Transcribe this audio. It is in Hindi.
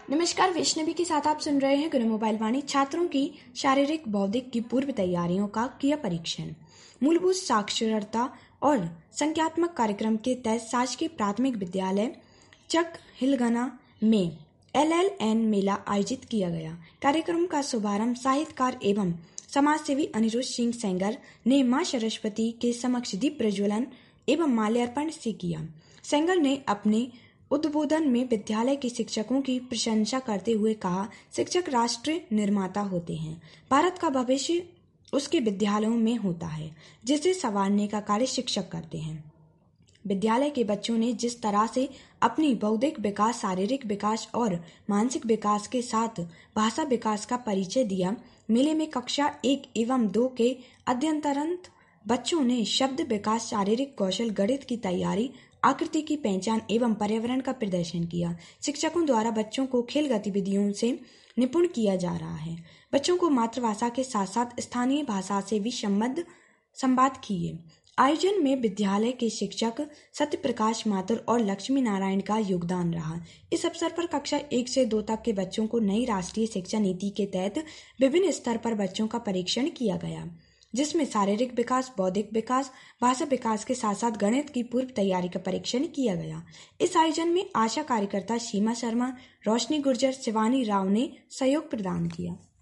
नमस्कार, वैष्णवी के साथ आप सुन रहे हैं गुरु मोबाइल वाणी। छात्रों की शारीरिक बौद्धिक की पूर्व तैयारियों का किया परीक्षण। मूलभूत साक्षरता और संख्यात्मक कार्यक्रम के तहत शासकीय प्राथमिक विद्यालय चक हिलगना में LLN मेला आयोजित किया गया। कार्यक्रम का शुभारंभ साहित्यकार एवं समाजसेवी अनिरुद्ध सिंह सेंगर ने मां सरस्वती के समक्ष दीप प्रज्वलन एवं माल्यार्पण से किया। सेंगर ने अपने उद्बोधन में विद्यालय के शिक्षकों की प्रशंसा करते हुए कहा, शिक्षक राष्ट्र निर्माता होते हैं। भारत का भविष्य उसके विद्यालयों में होता है, जिसे संवारने का कार्य शिक्षक करते हैं। विद्यालय के बच्चों ने जिस तरह से अपनी बौद्धिक विकास, शारीरिक विकास और मानसिक विकास के साथ भाषा विकास का परिचय दिया। मेले में कक्षा 1 एवं 2 के अध्ययनरत बच्चों ने शब्द विकास, शारीरिक कौशल, गणित की तैयारी, आकृति की पहचान एवं पर्यावरण का प्रदर्शन किया। शिक्षकों द्वारा बच्चों को खेल गतिविधियों से निपुण किया जा रहा है। बच्चों को मातृभाषा के साथ साथ स्थानीय भाषा से भी संवाद किए। आयोजन में विद्यालय के शिक्षक सत्य प्रकाश माथुर और लक्ष्मी नारायण का योगदान रहा। इस अवसर पर कक्षा 1 से 2 तक के बच्चों को नई राष्ट्रीय शिक्षा नीति के तहत विभिन्न स्तर पर बच्चों का परीक्षण किया गया, जिसमें शारीरिक विकास, बौद्धिक विकास, भाषा विकास के साथ साथ गणित की पूर्व तैयारी का परीक्षण किया गया। इस आयोजन में आशा कार्यकर्ता सीमा शर्मा, रोशनी गुर्जर, शिवानी राव ने सहयोग प्रदान किया।